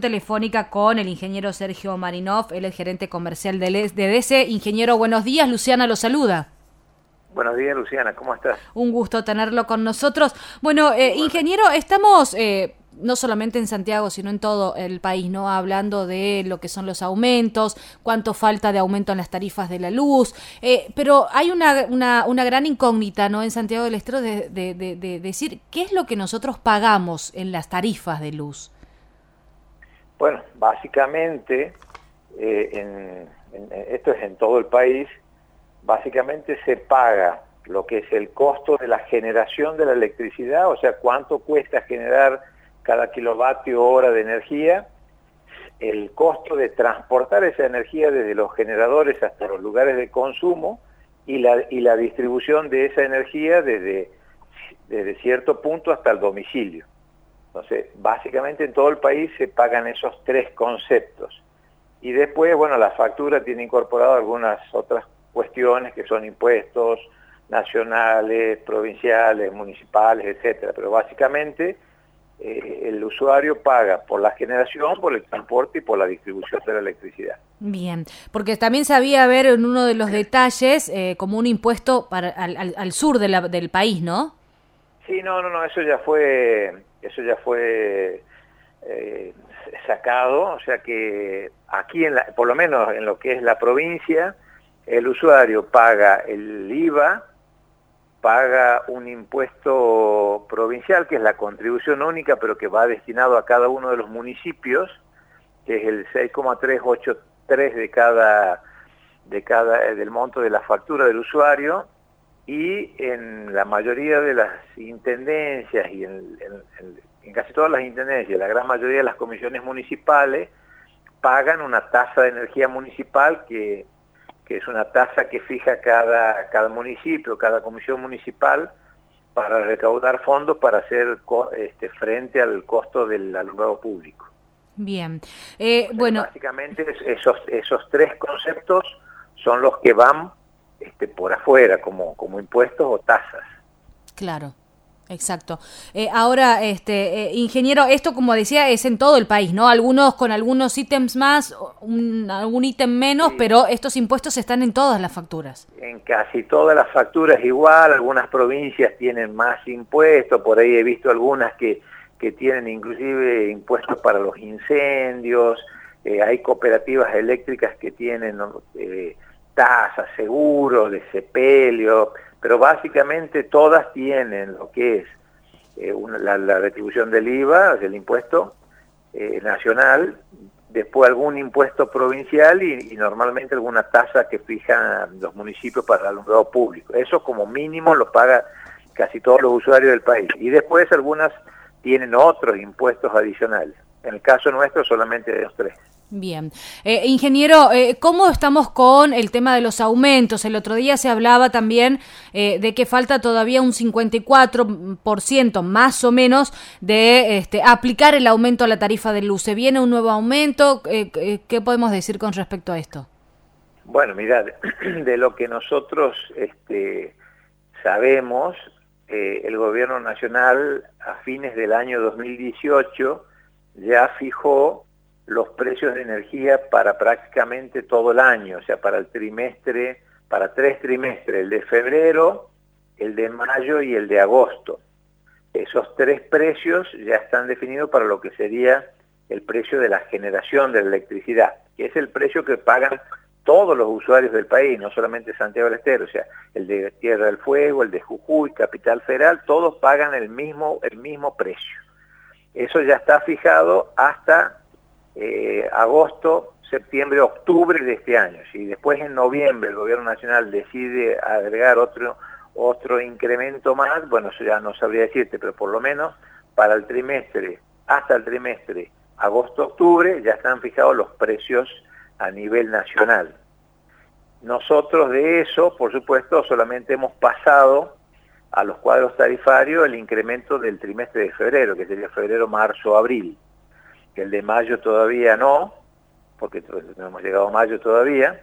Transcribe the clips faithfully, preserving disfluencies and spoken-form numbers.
Telefónica con el ingeniero Sergio Marinov, él es gerente comercial de D E S E. Ingeniero, buenos días, Luciana lo saluda. Buenos días, Luciana, ¿cómo estás? Un gusto tenerlo con nosotros. Bueno, eh, ingeniero, estamos eh, no solamente en Santiago, sino en todo el país, ¿no? Hablando de lo que son los aumentos, cuánto falta de aumento en las tarifas de la luz, eh, pero hay una, una, una gran incógnita, ¿no? En Santiago del Estero de, de, de, de decir qué es lo que nosotros pagamos en las tarifas de luz. Bueno, básicamente, eh, en, en, esto es en todo el país, básicamente se paga lo que es el costo de la generación de la electricidad, o sea, cuánto cuesta generar cada kilovatio hora de energía, el costo de transportar esa energía desde los generadores hasta los lugares de consumo y la, y la distribución de esa energía desde, desde cierto punto hasta el domicilio. Entonces, básicamente en todo el país se pagan esos tres conceptos. Y después, bueno, la factura tiene incorporado algunas otras cuestiones que son impuestos nacionales, provinciales, municipales, etcétera. Pero básicamente eh, el usuario paga por la generación, por el transporte y por la distribución de la electricidad. Bien, porque también sabía ver en uno de los detalles eh, como un impuesto para al, al, al sur de la, del país, ¿no? Sí, no, no, no, eso ya fue, eso ya fue eh, sacado, o sea que aquí, en la, por lo menos en lo que es la provincia, el usuario paga el I V A, paga un impuesto provincial, que es la contribución única, pero que va destinado a cada uno de los municipios, que es el seis coma trescientos ochenta y tres de cada, de cada, del monto de la factura del usuario, y en la mayoría de las intendencias y en, en, en, en casi todas las intendencias, la gran mayoría de las comisiones municipales pagan una tasa de energía municipal que, que es una tasa que fija cada, cada municipio, cada comisión municipal para recaudar fondos para hacer este, frente al costo del alumbrado público. Bien, eh, o sea, bueno. Básicamente esos, esos tres conceptos son los que van Este, por afuera, como, como impuestos o tasas. Claro, exacto. Eh, ahora, este, eh, ingeniero, esto como decía es en todo el país, ¿no? Algunos con algunos ítems más, un, algún ítem menos, Sí. Pero estos impuestos están en todas las facturas. En casi todas las facturas igual, algunas provincias tienen más impuestos, por ahí he visto algunas que, que tienen inclusive impuestos para los incendios, eh, hay cooperativas eléctricas que tienen Eh, tasas, seguros, de sepelio, pero básicamente todas tienen lo que es eh, una, la, la retribución del I V A, del impuesto eh, nacional, después algún impuesto provincial y, y normalmente alguna tasa que fijan los municipios para el alumbrado público. Eso como mínimo lo paga casi todos los usuarios del país. Y después algunas tienen otros impuestos adicionales. En el caso nuestro solamente de los tres. Bien. Eh, ingeniero, eh, ¿cómo estamos con el tema de los aumentos? El otro día se hablaba también eh, de que falta todavía un cincuenta y cuatro por ciento más o menos de este, aplicar el aumento a la tarifa de luz. ¿Se viene un nuevo aumento? Eh, ¿Qué podemos decir con respecto a esto? Bueno, mirad, de lo que nosotros este, sabemos, eh, el gobierno nacional a fines del año dos mil dieciocho ya fijó los precios de energía para prácticamente todo el año, o sea, para el trimestre, para tres trimestres, el de febrero, el de mayo y el de agosto. Esos tres precios ya están definidos para lo que sería el precio de la generación de la electricidad, que es el precio que pagan todos los usuarios del país, no solamente Santiago del Estero, o sea, el de Tierra del Fuego, el de Jujuy, Capital Federal, todos pagan el mismo, el mismo precio. Eso ya está fijado hasta Eh, agosto, septiembre, octubre de este año. Si después en noviembre el gobierno nacional decide agregar otro otro incremento más, bueno, eso ya no sabría decirte, pero por lo menos para el trimestre, hasta el trimestre agosto-octubre, ya están fijados los precios a nivel nacional. Nosotros de eso, por supuesto, solamente hemos pasado a los cuadros tarifarios el incremento del trimestre de febrero, que sería febrero, marzo, abril. Que el de mayo todavía no, porque no hemos llegado a mayo todavía,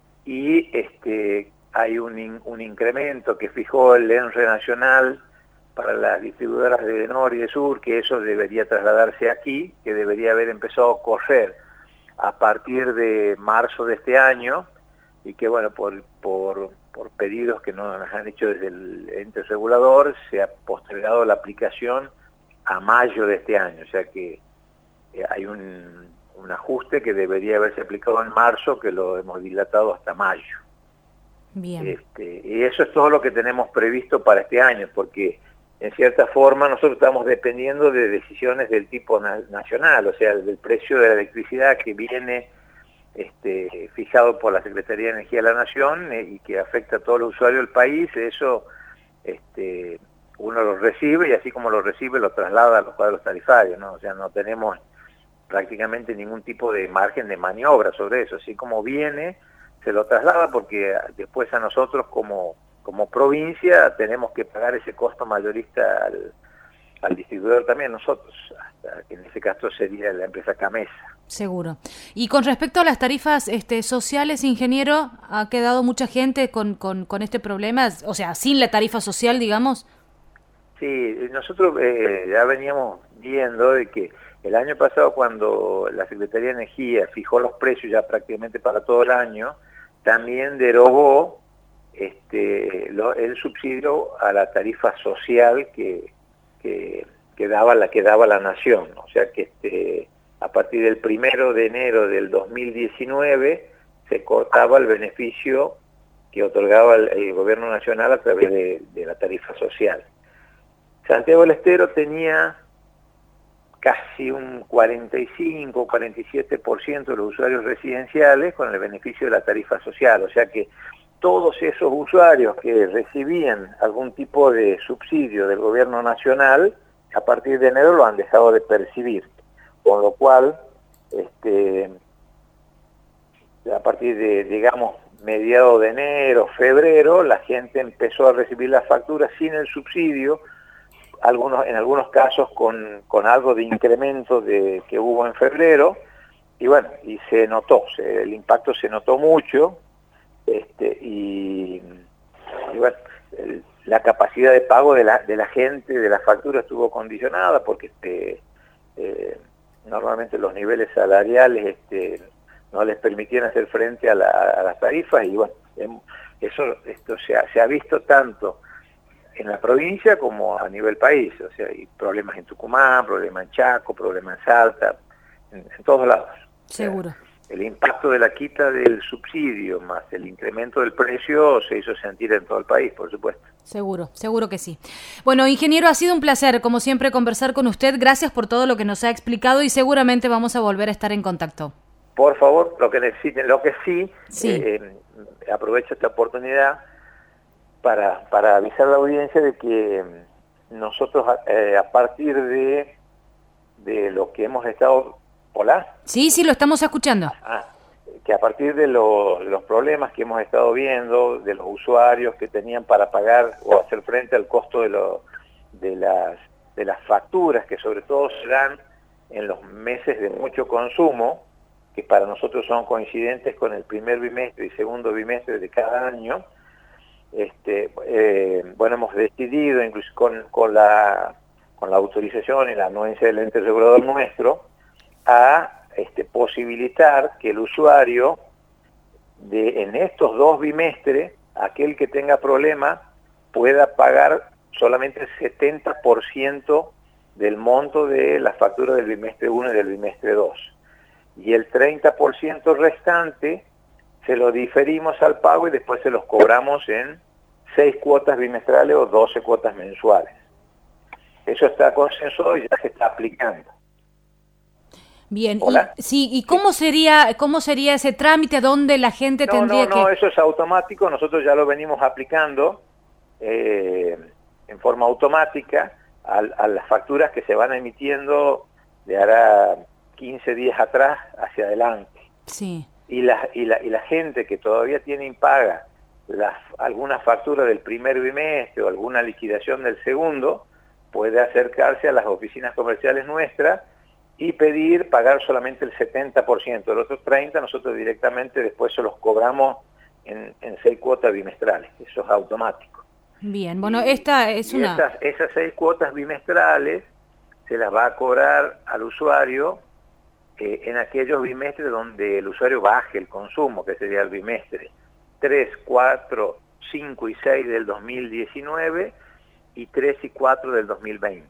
y este hay un, in, un incremento que fijó el ENRE nacional para las distribuidoras de Norte y de Sur, que eso debería trasladarse aquí, que debería haber empezado a correr a partir de marzo de este año, y que bueno, por, por, por pedidos que nos han hecho desde el ente regulador, se ha postergado la aplicación a mayo de este año, o sea que eh, hay un, un ajuste que debería haberse aplicado en marzo, que lo hemos dilatado hasta mayo. Bien. Este, y eso es todo lo que tenemos previsto para este año, porque en cierta forma nosotros estamos dependiendo de decisiones del tipo na nacional, o sea, del precio de la electricidad que viene este, fijado por la Secretaría de Energía de la Nación eh, y que afecta a todos los usuarios del país. Eso este, uno lo recibe y así como lo recibe lo traslada a los cuadros tarifarios, ¿no? O sea, no tenemos prácticamente ningún tipo de margen de maniobra sobre eso, así como viene se lo traslada, porque después a nosotros como, como provincia tenemos que pagar ese costo mayorista al, al distribuidor también nosotros, hasta que en ese caso sería la empresa Camesa. Seguro. Y con respecto a las tarifas este, sociales, ingeniero, ¿ha quedado mucha gente con, con, con este problema? O sea, sin la tarifa social, digamos. Sí, nosotros eh, ya veníamos viendo de que el año pasado, cuando la Secretaría de Energía fijó los precios ya prácticamente para todo el año, también derogó este, lo, el subsidio a la tarifa social que, que, que, daba la, que daba la Nación. O sea que este, a partir del primero de enero del dos mil diecinueve se cortaba el beneficio que otorgaba el, el Gobierno Nacional a través de, de la tarifa social. Santiago del Estero tenía casi un cuarenta y cinco, cuarenta y siete por ciento de los usuarios residenciales con el beneficio de la tarifa social, o sea que todos esos usuarios que recibían algún tipo de subsidio del gobierno nacional, a partir de enero lo han dejado de percibir, con lo cual, este, a partir de, digamos, mediados de enero, febrero, la gente empezó a recibir las facturas sin el subsidio, algunos en algunos casos con, con algo de incremento de que hubo en febrero, y bueno, y se notó, se, el impacto se notó mucho, este, y, y bueno, el, la capacidad de pago de la, de la gente, de la factura estuvo condicionada, porque este, eh, normalmente los niveles salariales este, no les permitían hacer frente a, la, a las tarifas, y bueno, eso esto se ha, se ha visto tanto en la provincia como a nivel país, o sea, hay problemas en Tucumán, problemas en Chaco, problemas en Salta, en, en todos lados. Seguro. O sea, el impacto de la quita del subsidio más el incremento del precio se hizo sentir en todo el país, por supuesto. Seguro, seguro que sí. Bueno, ingeniero, ha sido un placer, como siempre, conversar con usted. Gracias por todo lo que nos ha explicado y seguramente vamos a volver a estar en contacto. Por favor, lo que necesiten, lo que sí, sí. Eh, aprovecho esta oportunidad Para, para avisar a la audiencia de que nosotros eh, a partir de, de lo que hemos estado... ¿Hola? Sí, sí, lo estamos escuchando. Ah, que a partir de, lo, de los problemas que hemos estado viendo, de los usuarios que tenían para pagar o hacer frente al costo de, lo, de, las, de las facturas, que sobre todo se dan en los meses de mucho consumo, que para nosotros son coincidentes con el primer bimestre y segundo bimestre de cada año. Este, eh, bueno, hemos decidido, incluso con, con, la, con la autorización y la anuencia del ente regulador nuestro, a este, posibilitar que el usuario de en estos dos bimestres, aquel que tenga problema, pueda pagar solamente el setenta por ciento del monto de la factura del bimestre uno y del bimestre dos. Y el treinta por ciento restante se lo diferimos al pago y después se los cobramos en seis cuotas bimestrales o doce cuotas mensuales. Eso está consensuado y ya se está aplicando. Bien, ¿Hola? Y, sí, ¿y cómo sería cómo sería ese trámite donde la gente no, tendría no, que...? No, eso es automático, nosotros ya lo venimos aplicando eh, en forma automática a, a las facturas que se van emitiendo de ahora quince días atrás hacia adelante. Sí. Y la, y la, y la gente que todavía tiene impaga las, alguna factura del primer bimestre o alguna liquidación del segundo, puede acercarse a las oficinas comerciales nuestras y pedir pagar solamente el setenta por ciento. De los otros treinta por ciento nosotros directamente después se los cobramos en, en seis cuotas bimestrales. Eso es automático. Bien, bueno, esta es y una... Esas, esas seis cuotas bimestrales se las va a cobrar al usuario eh, en aquellos bimestres donde el usuario baje el consumo, que sería el bimestre tres, cuatro, cinco y seis del dos mil diecinueve y tres y cuatro del dos mil veinte.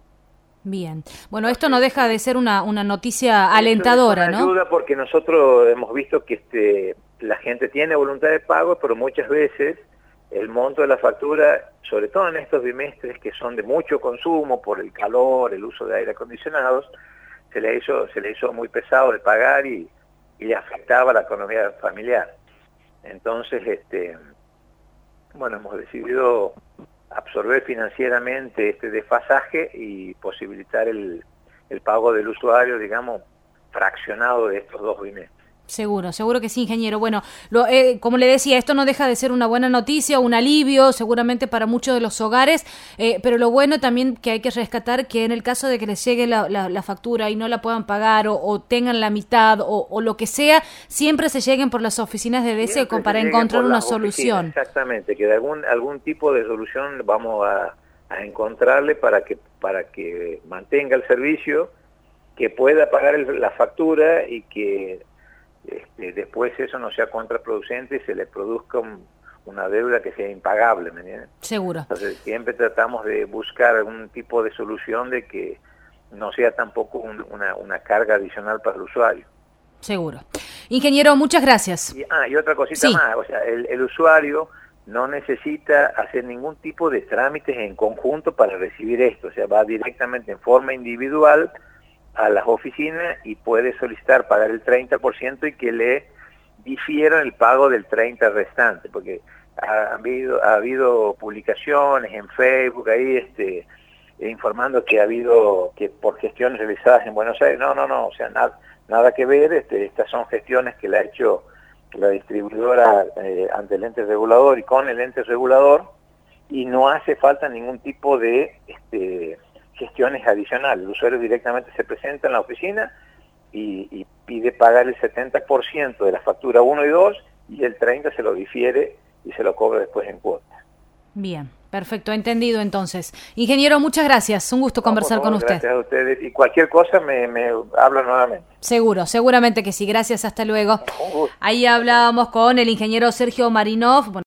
Bien, bueno, esto no deja de ser una, una noticia alentadora, Eso es una ¿no? ayuda porque nosotros hemos visto que este, la gente tiene voluntad de pago, pero muchas veces el monto de la factura, sobre todo en estos bimestres que son de mucho consumo por el calor, el uso de aire acondicionados, se le hizo, se le hizo muy pesado de pagar y, y le afectaba a la economía familiar. Entonces, este, bueno, hemos decidido absorber financieramente este desfasaje y posibilitar el, el pago del usuario, digamos, fraccionado de estos dos bimestres. Seguro, seguro que sí, ingeniero. Bueno, lo, eh, como le decía, esto no deja de ser una buena noticia, un alivio seguramente para muchos de los hogares, eh, pero lo bueno también que hay que rescatar que en el caso de que les llegue la, la, la factura y no la puedan pagar o, o tengan la mitad o, o lo que sea, siempre se lleguen por las oficinas de D E S E para encontrar una solución. Exactamente, que de algún algún tipo de solución vamos a, a encontrarle para que para que mantenga el servicio, que pueda pagar el, la factura y que Este, después eso no sea contraproducente y se le produzca un, una deuda que sea impagable, ¿me entiendes? Seguro. Entonces siempre tratamos de buscar algún tipo de solución de que no sea tampoco un, una, una carga adicional para el usuario. Seguro. Ingeniero, muchas gracias. Y, ah, y otra cosita sí. más, o sea, el, el usuario no necesita hacer ningún tipo de trámites en conjunto para recibir esto, o sea, va directamente en forma individual a las oficinas y puede solicitar pagar el treinta por ciento y que le difieran el pago del treinta por ciento restante, porque ha habido, ha habido publicaciones en Facebook ahí este, informando que ha habido, que por gestiones realizadas en Buenos Aires, no, no, no, o sea, nada, nada que ver, este, estas son gestiones que la ha hecho la distribuidora eh, ante el ente regulador y con el ente regulador, y no hace falta ningún tipo de... este gestiones adicionales. El usuario directamente se presenta en la oficina y, y pide pagar el setenta por ciento de la factura uno y dos y el treinta por ciento se lo difiere y se lo cobra después en cuotas. Bien, perfecto, entendido entonces. Ingeniero, muchas gracias, un gusto no, conversar favor, con usted. Gracias a ustedes y cualquier cosa me, me habla nuevamente. Seguro, seguramente que sí, gracias, hasta luego. Ahí hablábamos con el ingeniero Sergio Marinov. Bueno,